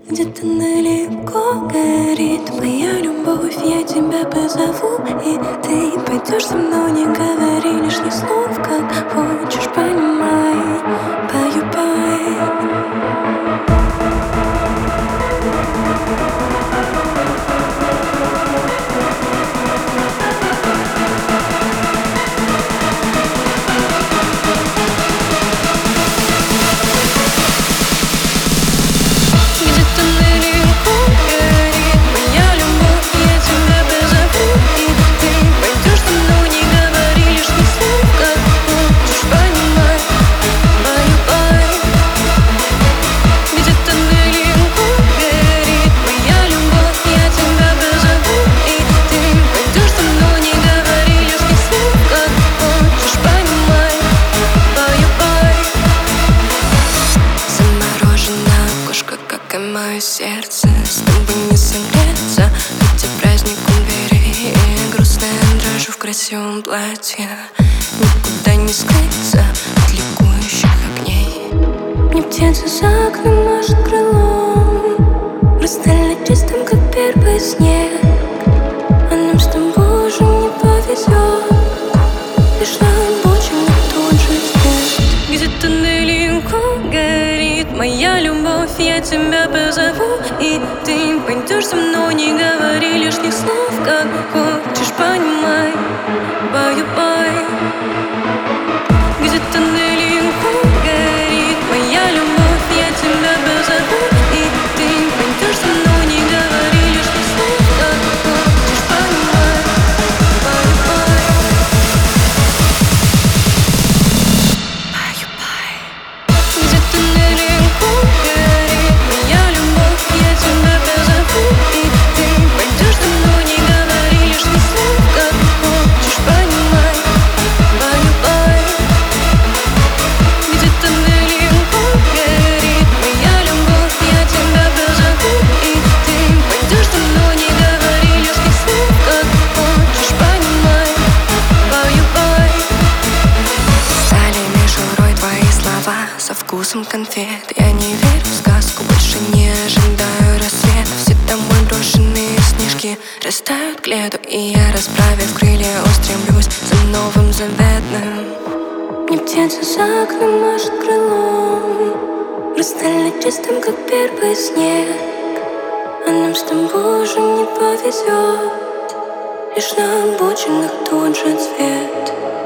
Где-то далеко горит моя любовь, я тебя позову, и ты пойдешь со мной, не говори лишних слов, как хочешь, понимай, баю-бай. Мое сердце с тобой не согреться, хотя праздник у двери, и грустная дрожь в красивом платье. Никуда не скрыться от ликующих огней. Мне птица за окном машет крылом, хрустально чистым, как первый снег. А нам с тобой уже не повезет, лишь на обочине тут же свет. Где-то далеко горит моя любовь, я тебя позову, и ты пойдешь со мной, не говори лишних слов, как хочешь, понимай, баю-бай. Где-то далеко горит моя любовь, я тебя позову, и ты пойдешь со мной, не говори лишних слов, как хочешь, понимай, баю-бай. Где-то далеко горит моя любовь, я тебя позову, и ты пойдешь со мной, не говори лишних слов, как хочешь, понимай, баю-бай. Где-то далеко горит моя любовь, я тебя позову, и ты пойдешь со мной, не говори лишних слов, как хочешь, понимай, баю-бай. Стали мишурой твои слова со вкусом конфет. Я не верю в сказку, больше не ожидаю рассвета. Все домой брошенные снежки растают к лету, и я, расправив крылья, устремлюсь за новым заветным. Мне птица за окном машет крылом, хрустально чистым, как первый снег. А нам с тобой уже не повезет, лишь на обочинах тут же цвет.